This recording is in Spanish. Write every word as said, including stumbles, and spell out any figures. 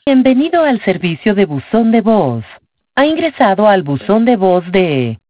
Bienvenido al servicio de buzón de voz. Ha ingresado al buzón de voz de